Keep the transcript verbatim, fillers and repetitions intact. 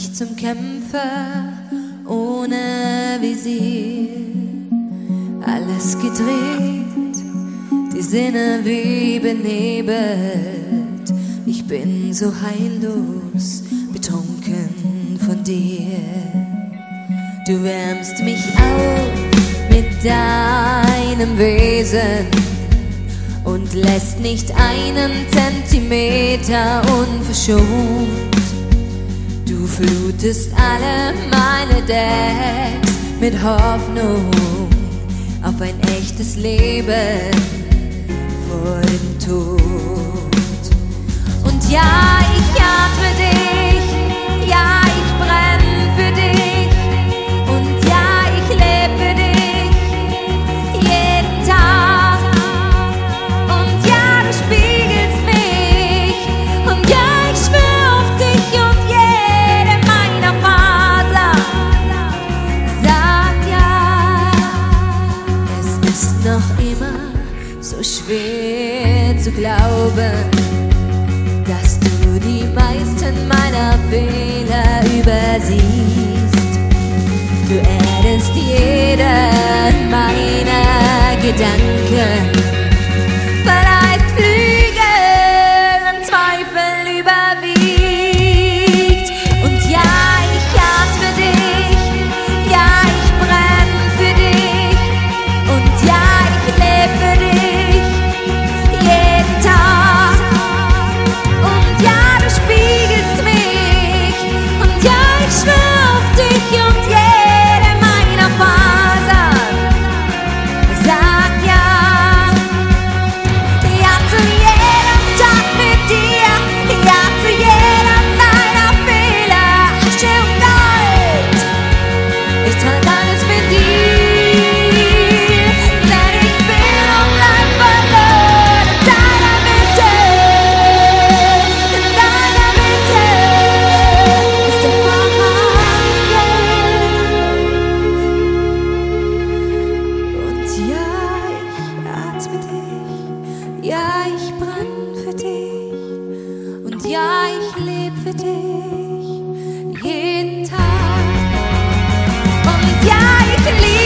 mich zum Kämpfer ohne Visier. Alles gedreht, die Sinne wie benebelt. Ich bin so heillos betrunken von dir. Du wärmst mich auf mit deinem Wesen und lässt nicht einen Zentimeter unverschont. Du flutest alle meine Decks mit Hoffnung auf ein echtes Leben vor dem Tod. Und ja, ich atme dich, ja, ich brenne für dich, und ja, ich lebe für dich jeden Tag. Und ja, du spiegelst mich, und ja, ich schwöre auf dich und jede meiner Faser sagt ja. Es ist noch immer so schwer zu glauben, dass du die meisten meiner Fehler übersiehst. Du erdest jeden meiner Gedanken, verleihst Flügel, wenn Zweifel überwiegt. Und ja, ich atme dich, ja, ich brenne für dich, und ja, ich lebe für dich jeden Tag. Und ja, du spiegelst mich, und ja, ich schwöre auf dich und jede meiner Fasern sagt ja. Ja zu jedem Tag mit dir, ja zu jedem deiner Fehler, Asche und Gold. Ich trage alles mit dir, denn ich bin und bleib verloren in deiner Mitte. In deiner Mitte ist der Wahrheit. Und ja, ich atme dich, ja, ich brenn für dich, und ja, ich lebe für dich jeden Tag. Und ja, ich liebe